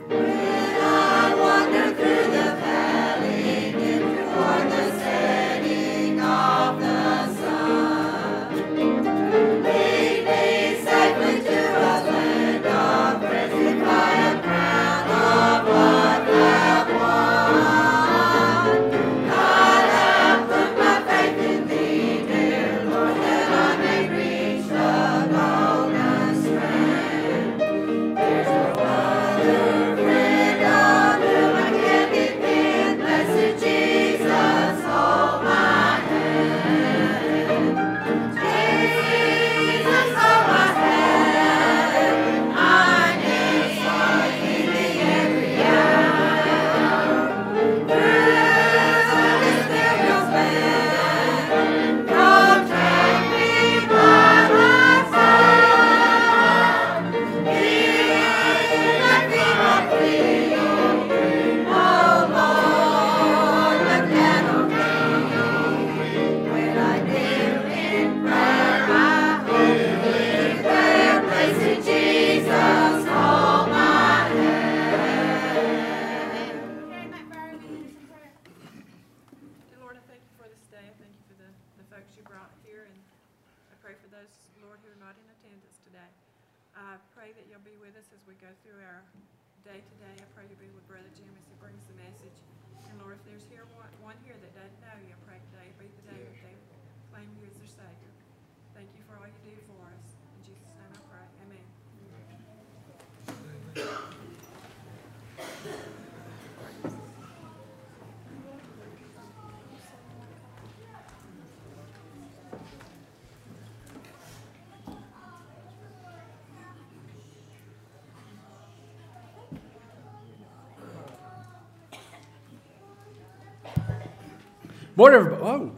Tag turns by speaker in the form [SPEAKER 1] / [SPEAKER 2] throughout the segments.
[SPEAKER 1] Morning, everybody. Oh.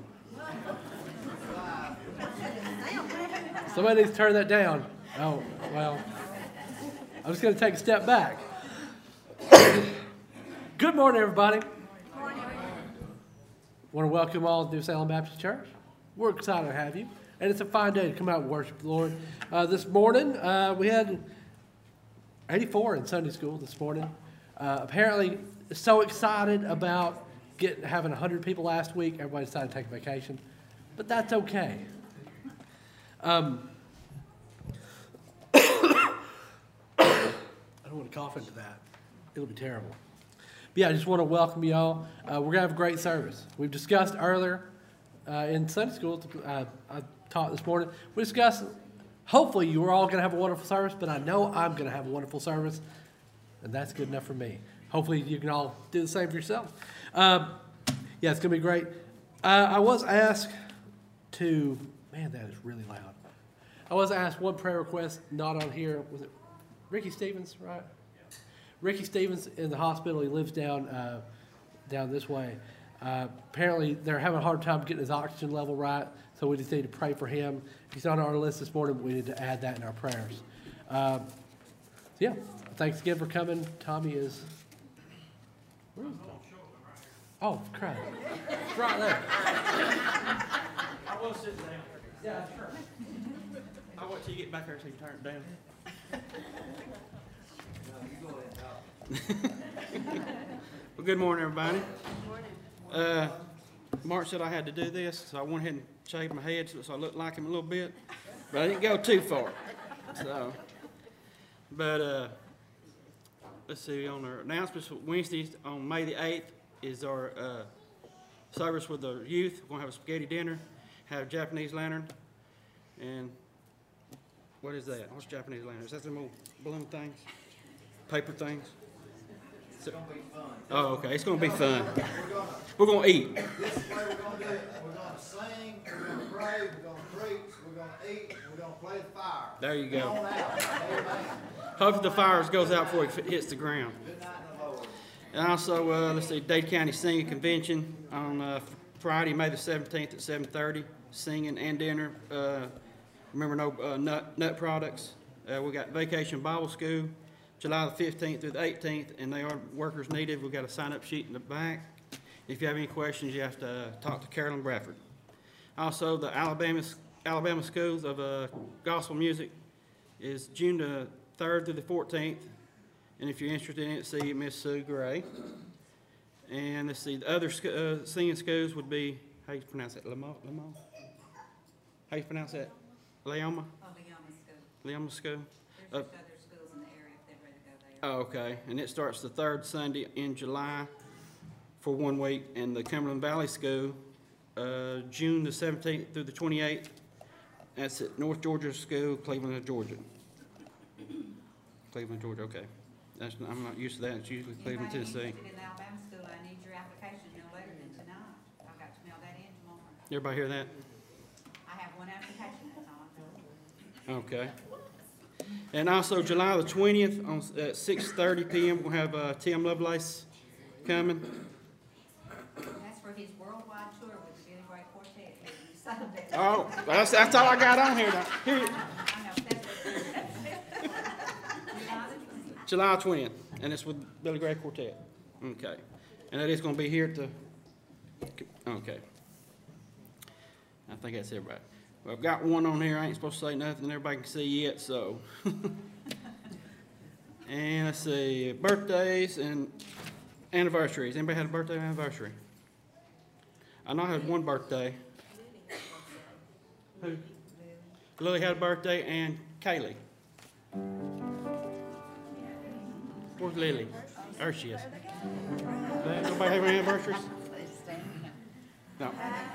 [SPEAKER 1] Somebody needs to turn that down. Oh, well. I'm just going to take a step back. Good morning, everybody. Good morning. Want to welcome all to New Salem Baptist Church. We're excited to have you. And it's a fine day to come out and worship the Lord. This morning, we had 84 in Sunday school this morning. Apparently, so excited about having 100 people last week. Everybody decided to take a vacation. But that's okay. I don't want to cough into that. It'll be terrible. But yeah, I just want to welcome you all. We're going to have a great service. We've discussed earlier in Sunday school, I taught this morning, we discussed, hopefully you are all going to have a wonderful service, but I know I'm going to have a wonderful service, and that's good enough for me. Hopefully you can all do the same for yourself. Yeah, it's going to be great. I was asked to, man, that is really loud. I was asked one prayer request, not on here. Was it Ricky Stevens, right? Yeah. Ricky Stevens in the hospital. He lives down this way. Apparently, they're having a hard time getting his oxygen level right, so we just need to pray for him. He's on our list this morning, but we need to add that in our prayers. So yeah, thanks again for coming. Tommy is... Where is Tommy? Oh, crap. It's right there.
[SPEAKER 2] I will sit down.
[SPEAKER 1] Yeah, sure.
[SPEAKER 2] I'll wait till you get back there so you can turn it down. Well, good morning, everybody. Good morning. Mark said I had to do this, so I went ahead and shaved my head so I looked like him a little bit, but I didn't go too far. So, but let's see, on our announcements for Wednesdays on May the 8th is our service with the youth. We're going to have a spaghetti dinner, have a Japanese lantern, and what is that? What's Japanese lantern? Is that some little balloon things? Paper things?
[SPEAKER 3] It's going to be fun.
[SPEAKER 2] Oh, okay. It's going to be fun. We're going to eat.
[SPEAKER 3] This is the way we're going to do it. We're going to sing, we're going to pray, we're going to preach, we're going to eat, and we're going to play the fire.
[SPEAKER 2] There you go.
[SPEAKER 3] Come on out. Amen.
[SPEAKER 2] Hope the fire goes out before it hits the ground.
[SPEAKER 3] Good night in the Lord.
[SPEAKER 2] And also, let's see, Dade County Singing Convention on Friday, May the 17th at 7:30. Singing and dinner. Remember, no nut products. We got Vacation Bible School, July the 15th through the 18th, and they are workers needed. We've got a sign-up sheet in the back. If you have any questions, you have to talk to Carolyn Bradford. Also, the Alabama Schools of Gospel Music is June the 3rd through the 14th. And if you're interested in it, see Miss Sue Gray. And let's see, the other singing schools would be, how you pronounce that, Lamo? How you pronounce that? Leoma?
[SPEAKER 4] Oh, Leoma School.
[SPEAKER 2] Leoma School?
[SPEAKER 4] There's just other schools in the area if they're ready to go there.
[SPEAKER 2] Oh, okay, and it starts the third Sunday in July for 1 week, and the Cumberland Valley School, June the 17th through the 28th. That's at North Georgia School, Cleveland, Georgia. Cleveland, Georgia, okay. I'm not used to that, it's usually Cleveland, Tennessee.
[SPEAKER 4] If you're interested in the Alabama school, I need your application no later than tonight. I've got to mail that in tomorrow.
[SPEAKER 2] Everybody hear that?
[SPEAKER 4] I have one application, that's all I'm doing.
[SPEAKER 2] Okay. And also July the 20th at 6:30 p.m. we'll have Tim Lovelace coming.
[SPEAKER 4] That's for his worldwide tour with the Billy Gray Quartet. You settled it.
[SPEAKER 2] Oh, that's all I got on here. Here,
[SPEAKER 4] I know, that's what.
[SPEAKER 2] July 20th, and it's with Billy Gray Quartet. Okay. And that is going to be here at the, okay. I think that's everybody. Well, I've got one on here. I ain't supposed to say nothing everybody can see yet, so. And let's see, birthdays and anniversaries. Anybody had a birthday or anniversary? I know I had one birthday. Who? Lily had a birthday, and Kaylee. Where's Lily? There she is. Nobody have any anniversaries? No.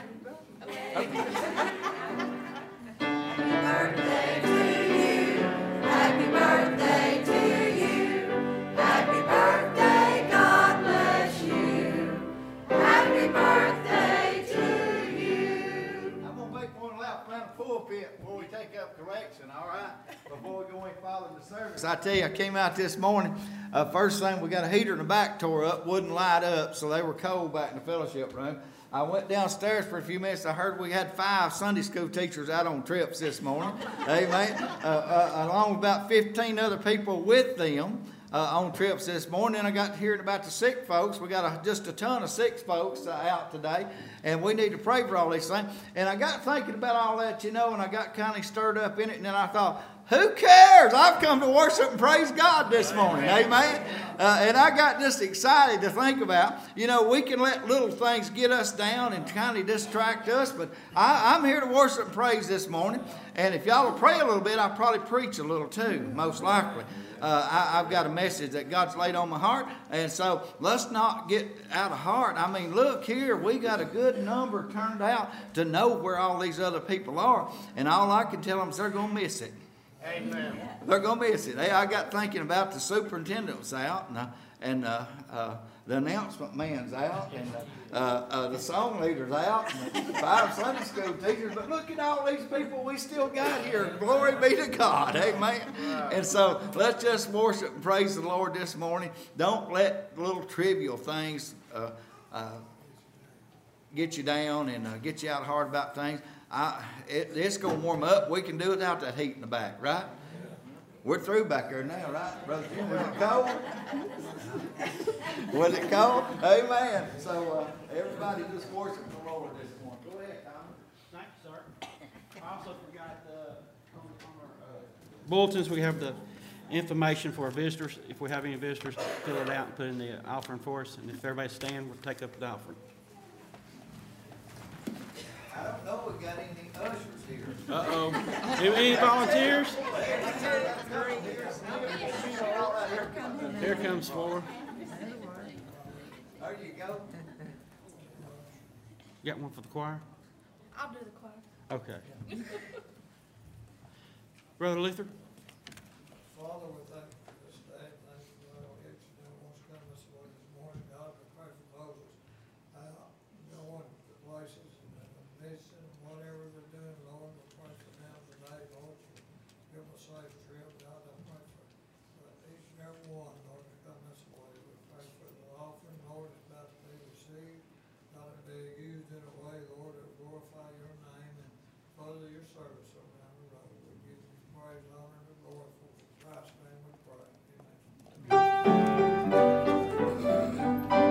[SPEAKER 5] Happy birthday to you. Happy birthday, God bless you. Happy birthday to you.
[SPEAKER 3] I'm gonna make one lap around the pulpit before we take up correction, all right? Before we go any farther in the service. I tell you, I came out this morning, first thing, we got a heater in the back tore up, wouldn't light up, so they were cold back in the fellowship room. I went downstairs for a few minutes. I heard we had 5 Sunday school teachers out on trips this morning. Amen. Along with about 15 other people with them on trips this morning. And I got to hearing about the sick folks. We got just a ton of sick folks out today. And we need to pray for all these things. And I got thinking about all that, and I got kind of stirred up in it. And then I thought, who cares? I've come to worship and praise God this morning. Amen. And I got just excited to think about, we can let little things get us down and kind of distract us, but I'm here to worship and praise this morning. And if y'all will pray a little bit, I'll probably preach a little too, most likely. I've got a message that God's laid on my heart, and so let's not get out of heart. I mean, look here, we got a good number turned out to know where all these other people are, and all I can tell them is they're going to miss it.
[SPEAKER 2] Amen.
[SPEAKER 3] They're going to miss it. Hey, I got thinking about the superintendent was out, and the announcement man's out, and the song leader's out, and the 5 Sunday school teachers. But look at all these people we still got here. Glory be to God. Amen. And so let's just worship and praise the Lord this morning. Don't let little trivial things get you down and get you out hard about things. It's going to warm up. We can do it without that heat in the back, right? We're through back there now, right, Brother Jim? Was it cold? Was it cold? Amen. So everybody just worship the Lord this morning. Go ahead, Tom.
[SPEAKER 2] Thank you, sir. I also forgot on our bulletins, we have the information for our visitors. If we have any visitors, fill it out and put in the offering for us. And if everybody stand, we'll take up the offering.
[SPEAKER 3] I don't know if we got any ushers here.
[SPEAKER 2] Uh-oh. Any volunteers? Here comes 4.
[SPEAKER 3] There you go.
[SPEAKER 2] You got one for the choir?
[SPEAKER 5] I'll do the choir.
[SPEAKER 2] Okay. Brother Luther?
[SPEAKER 6] Father, we thank you for this day. Thank you for all that you do. Wants to come this way this morning, God, we pray for Moses. Going to places and mission, whatever they're doing, Lord, we pray for them today, Lord. Give them a safe trip, God. I pray for each and every one, Lord, to come this way. We pray for the offering, Lord, that's about to be received. God, to be used in a way, Lord, that will glorify your name and further your service around the road. We give you praise, honor, and glory for Christ's name we pray. Amen.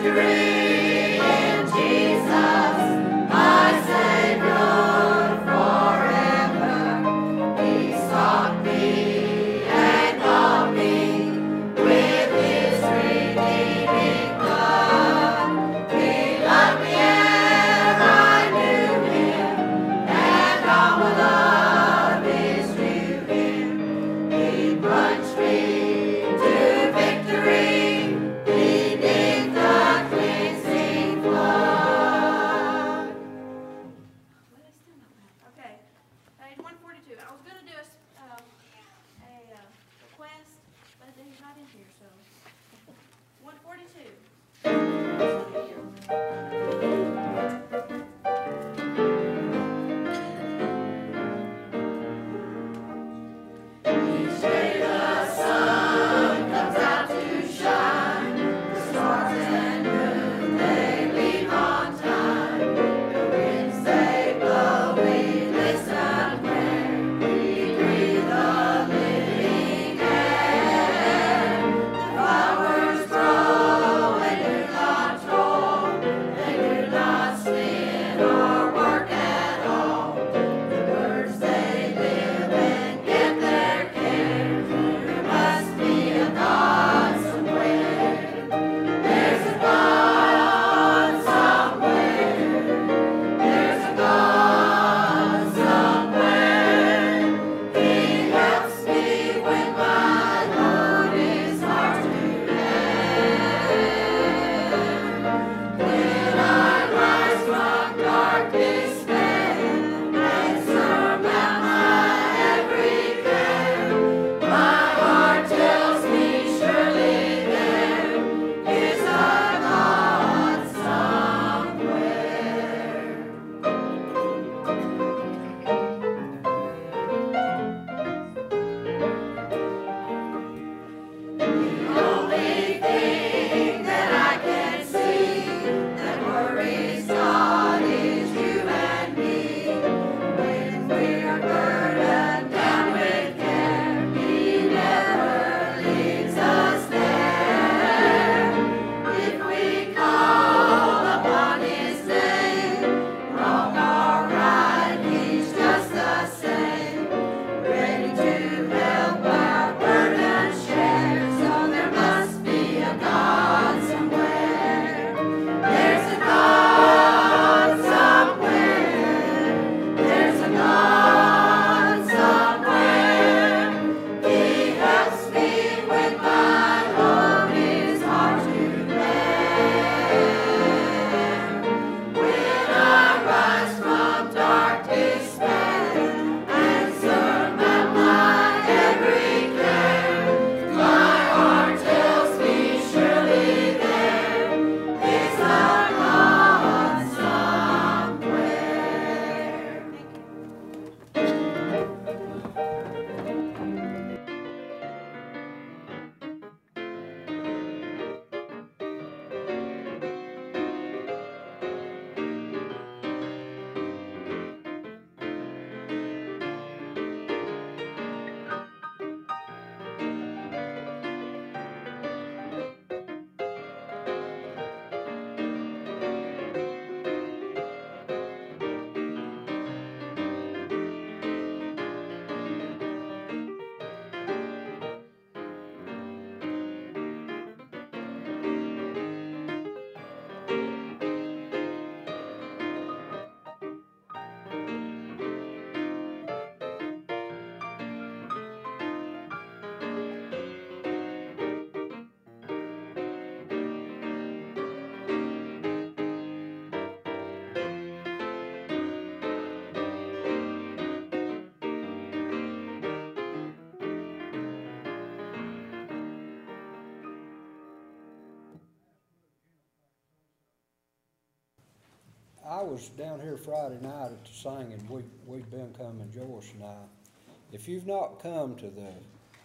[SPEAKER 6] I was down here Friday night at the singing. We've been coming, Joyce and I. If you've not come to the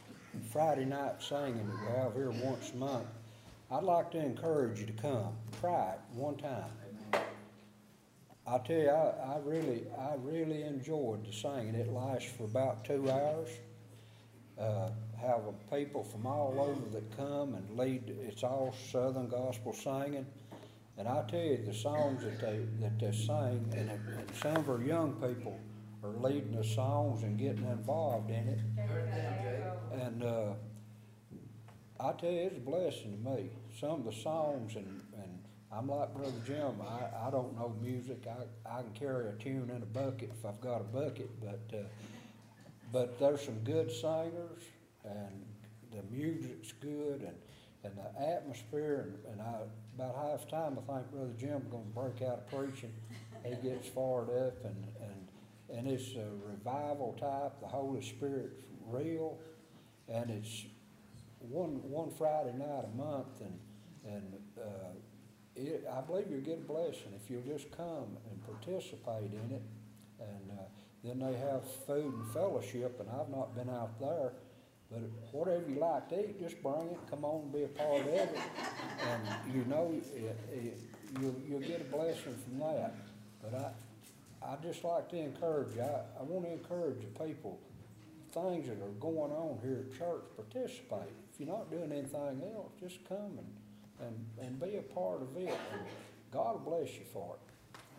[SPEAKER 6] Friday night singing that we have here once a month, I'd like to encourage you to come. Try it one time. I tell you, I really enjoyed the singing. It lasts for about 2 hours. Have people from all over that come and lead. It's all Southern gospel singing.
[SPEAKER 7] And I tell you, the songs that they sing, and some of our young people are leading the songs and getting involved in it. And I tell you, it's a blessing to me. Some of the songs, and I'm like Brother Jim, I don't know music. I can carry a tune in a bucket if I've got a bucket, but there's some good singers, and the music's good, and the atmosphere, and about half time I think Brother Jim's gonna break out of preaching. He gets fired up, and it's a revival type. The Holy Spirit's real, and it's one Friday night a month, and I believe you'll get a blessing if you'll just come and participate in it. And then they have food and fellowship, and I've not been out there, but whatever you like to eat, just bring it, come on and be a part of it, and you know you'll get a blessing from that. But I just like to encourage you. I want to encourage the people, things that are going on here at church, participate. If you're not doing anything else, just come and be a part of it, and God will bless you for it.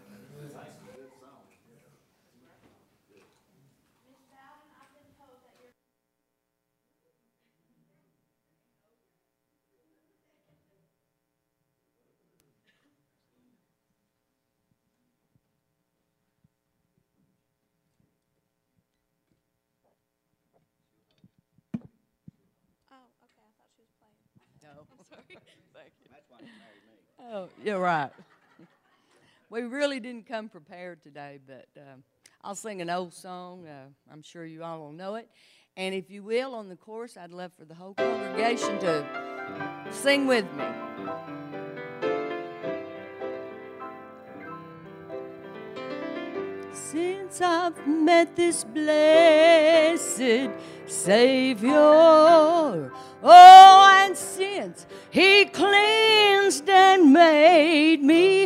[SPEAKER 5] Oh, okay, I thought she was playing.
[SPEAKER 8] No.
[SPEAKER 5] I'm sorry.
[SPEAKER 8] Thank you.
[SPEAKER 3] That's why he married me.
[SPEAKER 8] Oh, you're right. We really didn't come prepared today, but I'll sing an old song. I'm sure you all will know it. And if you will, on the chorus, I'd love for the whole congregation to sing with me. Since I've met this blessed Savior, oh, and since He cleansed and made me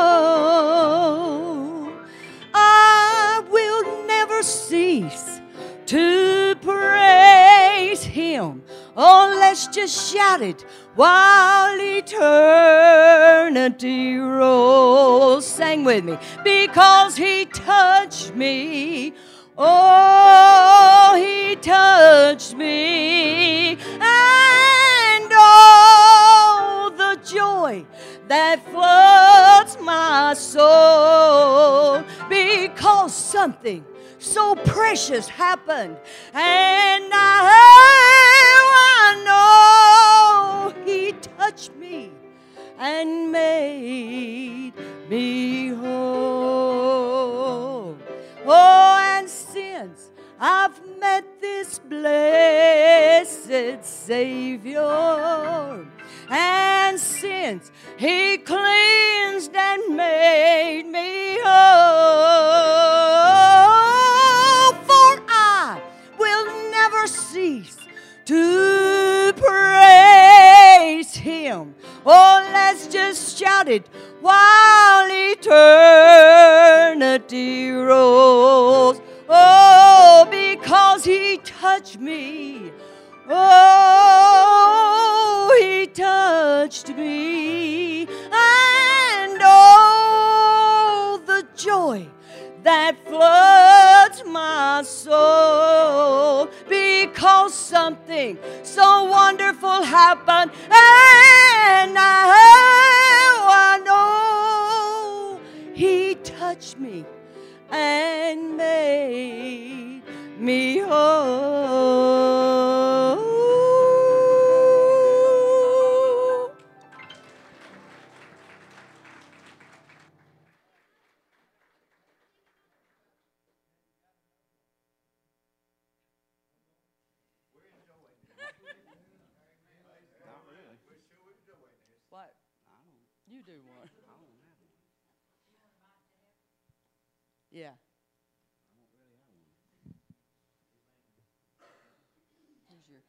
[SPEAKER 8] whole, I will never cease to praise Him. Oh, let's just shout it while eternity rolls. Sing with me. Because He touched me. Oh, He touched me. And oh, the joy that floods my soul. Because something so precious happened, and I know He touched me and made me whole. Oh, and since I've met this blessed Savior, and since He cleansed and made me whole, for I will never cease to praise Him. Oh, let's just shout it while eternity rolls. Oh, because He touched me. Oh, He touched me. And oh, the joy that floods my soul, because something so wonderful happened, and I know He touched me and made me whole. What? You do one. Yeah. Here's your.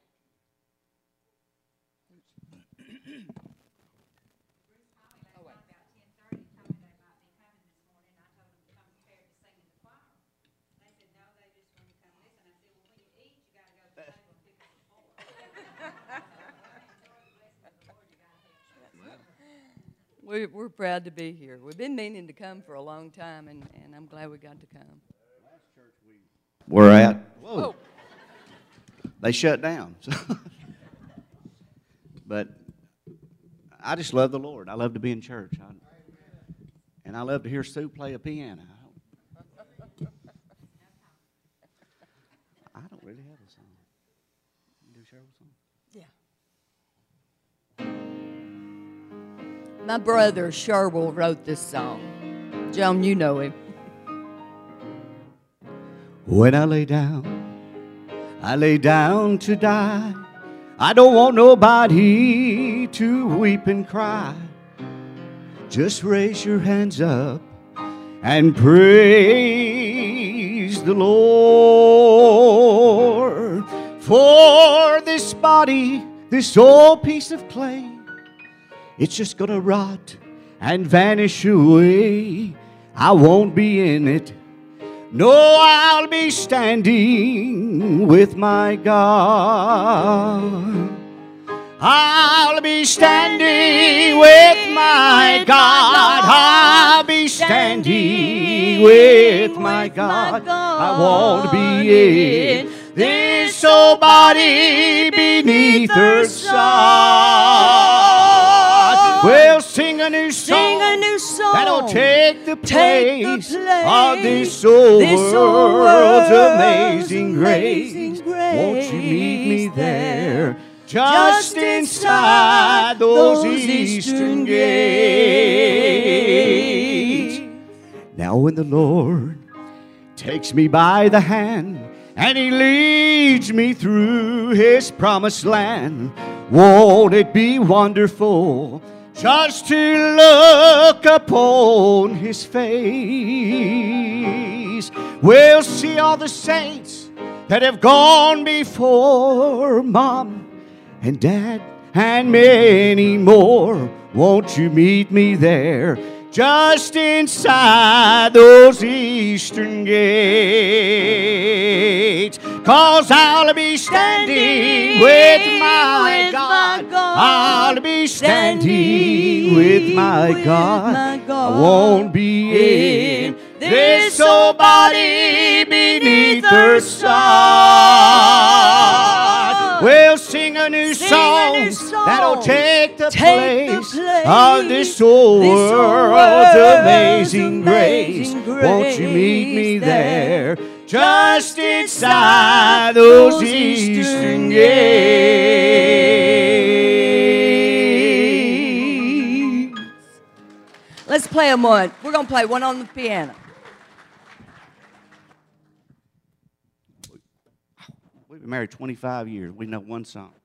[SPEAKER 8] Oh, wait.
[SPEAKER 4] About 10:30, told me they might be coming this morning. I told them to come prepared to sing in the choir. They said, no, they just want to come listen. I said, well, when you eat, you gotta go to the table and pick up the fork.
[SPEAKER 8] We're proud to be here. We've been meaning to come for a long time, and I'm glad we got to come.
[SPEAKER 9] We're at. Whoa.
[SPEAKER 8] Oh.
[SPEAKER 9] They shut down. But I just love the Lord. I love to be in church. And I love to hear Sue play a piano. I don't really have a song. You do Cheryl's song?
[SPEAKER 8] Yeah. My brother Sherwell wrote this song. Joan, you know him.
[SPEAKER 9] When I lay down to die. I don't want nobody to weep and cry. Just raise your hands up and praise the Lord. For this body, this old piece of clay, it's just gonna rot and vanish away. I won't be in it. No, I'll be standing with my God. I'll be standing with my God. I'll be standing with my God. I won't be in this old body beneath her sod. We'll sing a new song, that'll take the place of this old world's amazing grace. Won't you meet me there, just inside those eastern gates? Now when the Lord takes me by the hand and He leads me through His promised land, won't it be wonderful just to look upon His face? We'll see all the saints that have gone before, Mom and Dad and many more. Won't you meet me there, just inside those eastern gates? 'Cause I'll be standing with my God. I'll be standing with my God. I won't be in this old body beneath her sod. We'll sing a new song that'll take the place of this old world's amazing grace. Won't you meet me there, just inside those eastern gates?
[SPEAKER 8] Let's play them one. We're going to play one on the piano.
[SPEAKER 9] We've been married 25 years. We know one song.